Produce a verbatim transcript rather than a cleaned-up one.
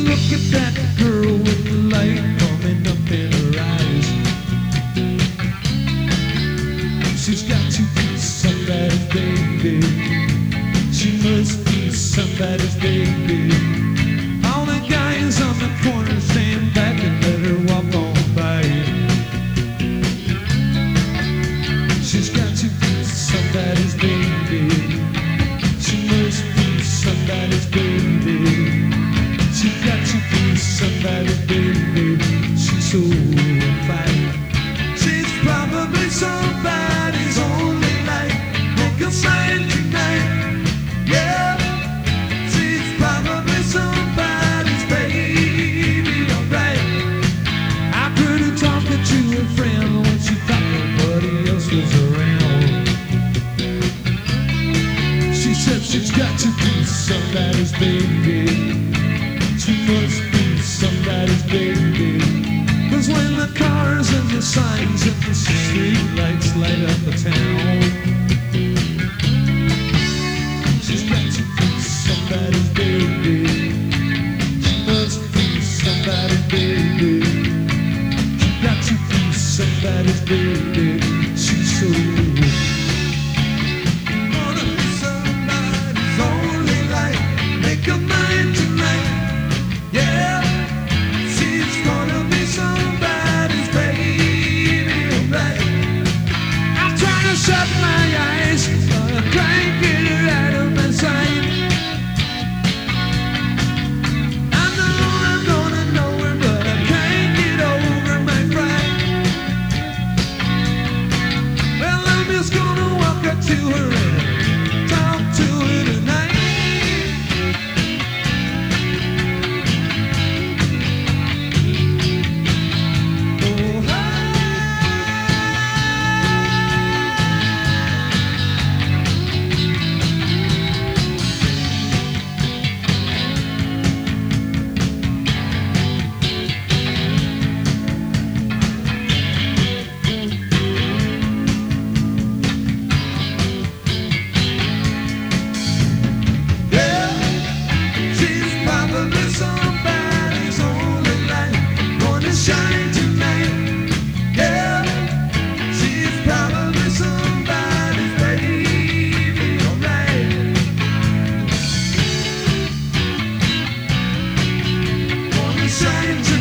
look at that girl with the light coming up in her eyes. She's got to be somebody's baby. She must be somebody's baby. All the guys on the corner stand back and let her walk on by. She's got to be somebody's baby. She must be somebody's baby. She got to be somebody's baby. She's so fine. She's probably somebody's only light. Make a sign tonight. Yeah. She's probably somebody's baby. Alright. I couldn't talk to a friend when she thought nobody else was around. She said she's got to be somebody's baby. She must be somebody's baby. Cause when the cars and the signs and the street lights light up the town, she's got to be somebody's baby. She must be somebody's baby. She got to be somebody's baby. She's so gonna be somebody's only light. Make a mind tonight. Yeah, she's gonna be somebody's baby, right? I'm trying to shut my eyes, but I can't get her out of my sight. I know I'm gonna know her, but I can't get over my pride. Well, I'm just gonna walk up to her and talk to her tonight. Shine tonight, yeah. She's probably somebody's baby, alright. Wanna shine tonight.